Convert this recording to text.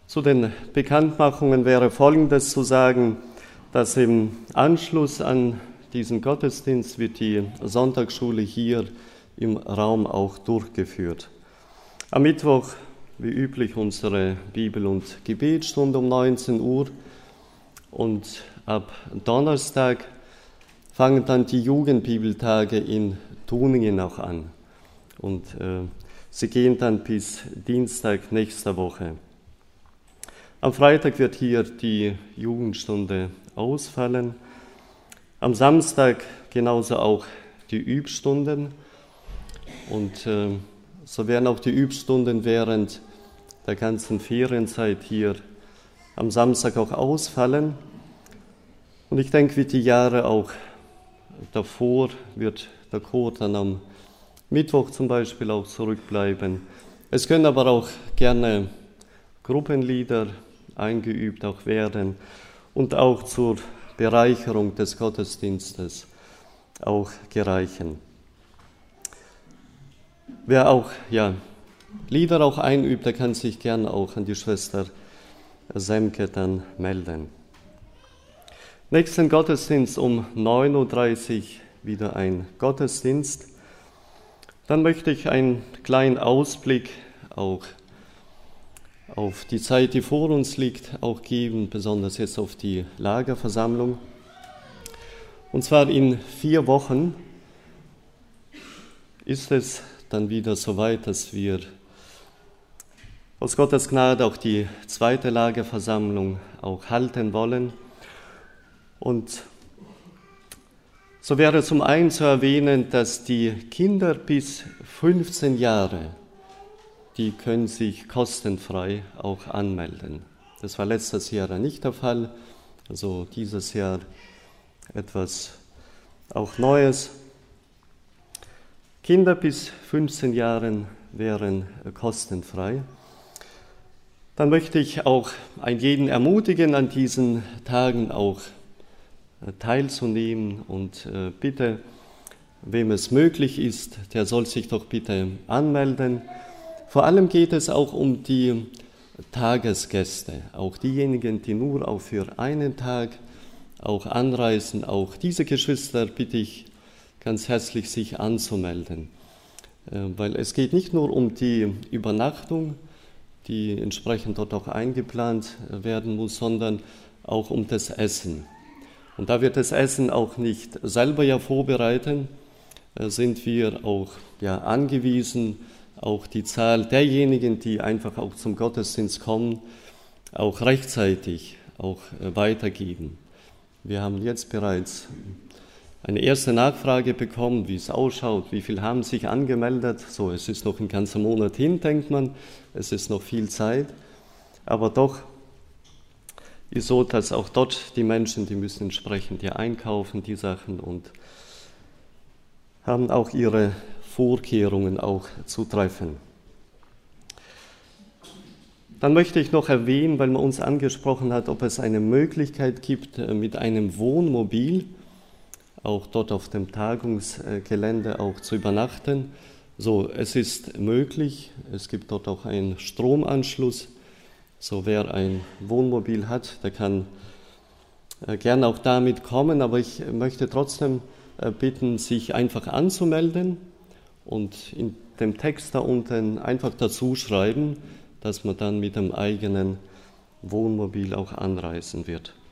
Zu den Bekanntmachungen wäre Folgendes zu sagen, dass im Anschluss an diesen Gottesdienst wird die Sonntagsschule hier im Raum auch durchgeführt. Am Mittwoch, wie üblich, unsere Bibel- und Gebetsstunde um 19 Uhr und ab Donnerstag fangen dann die Jugendbibeltage in Tuningen auch an und sie gehen dann bis Dienstag nächster Woche. Am Freitag wird hier die Jugendstunde ausfallen. Am Samstag genauso auch die Übstunden. Und so werden auch die Übstunden während der ganzen Ferienzeit hier am Samstag auch ausfallen. Und ich denke, wie die Jahre auch davor wird der Chor dann am Mittwoch zum Beispiel auch zurückbleiben. Es können aber auch gerne Gruppenlieder eingeübt auch werden und auch zur Bereicherung des Gottesdienstes auch gereichen. Wer auch Lieder auch einübt, der kann sich gerne auch an die Schwester Semke dann melden. Nächsten Gottesdienst um 9.30 Uhr wieder ein Gottesdienst. Dann möchte ich einen kleinen Ausblick auch auf die Zeit, die vor uns liegt, auch geben, besonders jetzt auf die Lagerversammlung. Und zwar in 4 Wochen ist es dann wieder so weit, dass wir aus Gottes Gnade auch die 2. Lagerversammlung auch halten wollen. Und so wäre zum einen zu erwähnen, dass die Kinder bis 15 Jahre, die können sich kostenfrei auch anmelden. Das war letztes Jahr nicht der Fall, also dieses Jahr etwas auch Neues. Kinder bis 15 Jahren wären kostenfrei. Dann möchte ich auch jeden ermutigen, an diesen Tagen auch teilzunehmen und bitte, wem es möglich ist, der soll sich doch bitte anmelden. Vor allem geht es auch um die Tagesgäste, auch diejenigen, die nur auch für einen Tag auch anreisen. Auch diese Geschwister bitte ich ganz herzlich, sich anzumelden, weil es geht nicht nur um die Übernachtung, die entsprechend dort auch eingeplant werden muss, sondern auch um das Essen. Und da wir das Essen auch nicht selber vorbereiten, sind wir auch angewiesen, auch die Zahl derjenigen, die einfach auch zum Gottesdienst kommen, auch rechtzeitig auch weitergeben. Wir haben jetzt bereits eine erste Nachfrage bekommen, wie es ausschaut, wie viele haben sich angemeldet. So, es ist noch ein ganzer Monat hin, denkt man, es ist noch viel Zeit, aber doch ist so, dass auch dort die Menschen, die müssen entsprechend einkaufen, die Sachen, und haben auch ihre Vorkehrungen auch zu treffen. Dann möchte ich noch erwähnen, weil man uns angesprochen hat, ob es eine Möglichkeit gibt, mit einem Wohnmobil auch dort auf dem Tagungsgelände auch zu übernachten. So, es ist möglich, es gibt dort auch einen Stromanschluss. So, wer ein Wohnmobil hat, der kann gerne auch damit kommen, aber ich möchte trotzdem bitten, sich einfach anzumelden und in dem Text da unten einfach dazu schreiben, dass man dann mit dem eigenen Wohnmobil auch anreisen wird.